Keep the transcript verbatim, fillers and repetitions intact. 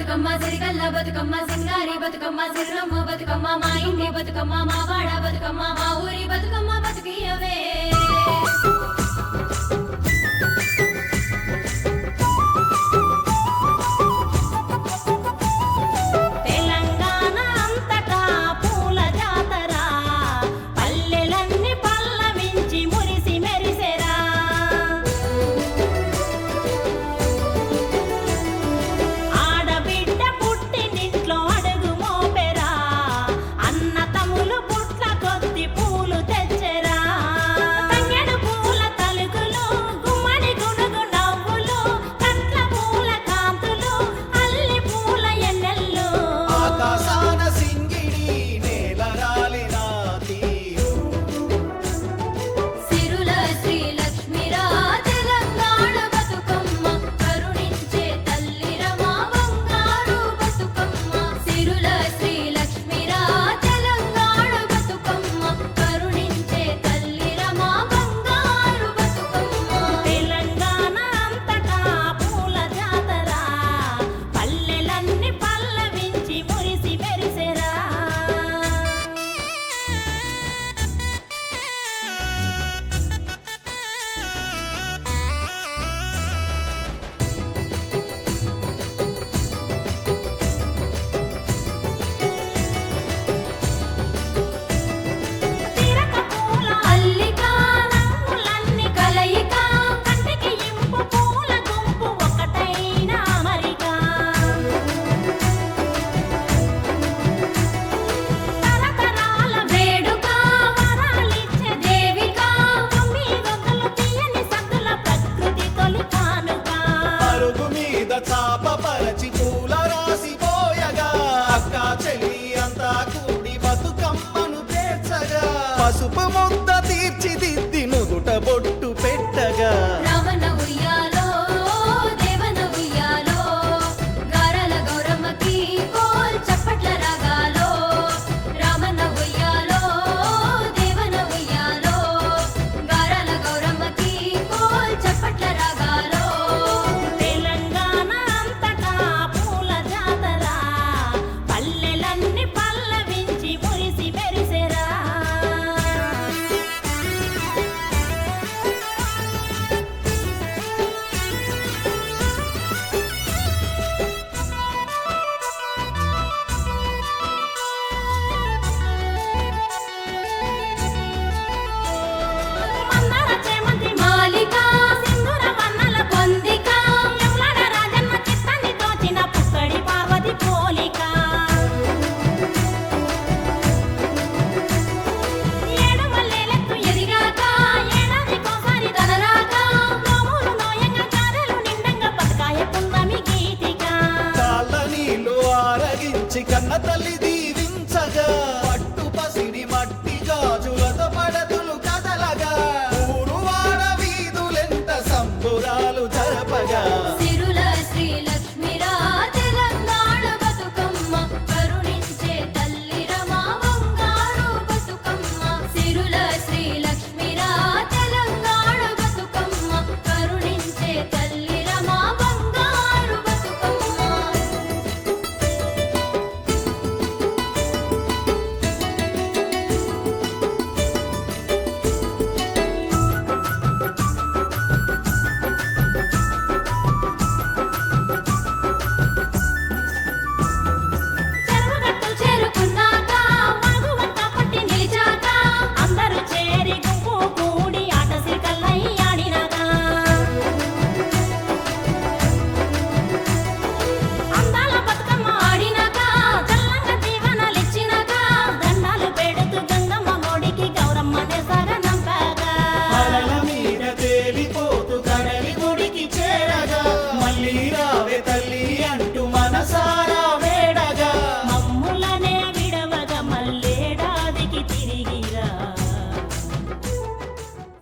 బతుకమ్మ సిరిగల్ల బతుకమ్మ సింగారి బతుకమ్మ సిర్రమ్మ బతుకమ్మ మా ఇంటి బతుకమ్మ మా వాడ బతుకమ్మ మా ఊరి బతుకమ్మ బతుకియవే పసుపు ముద్ద తీర్చిదిద్ది నుదుట బొట్టు పెట్టగా రామన్న ఉయ్యాలో దేవన ఉయ్యాలో గారాల గౌరమ్మకి కోల్ చప్పట్ల రాగాలో రామన్న ఉయ్యాలో దేవన ఉయ్యాలో గారాల గౌరమ్మకి కోల్ చప్పట్ల రాగాలో తెలంగాణ అంతటా పూల జాతర పల్లెలన్నీ పల్లవించి మురిసి మెరిసెరా కన్న తల్లి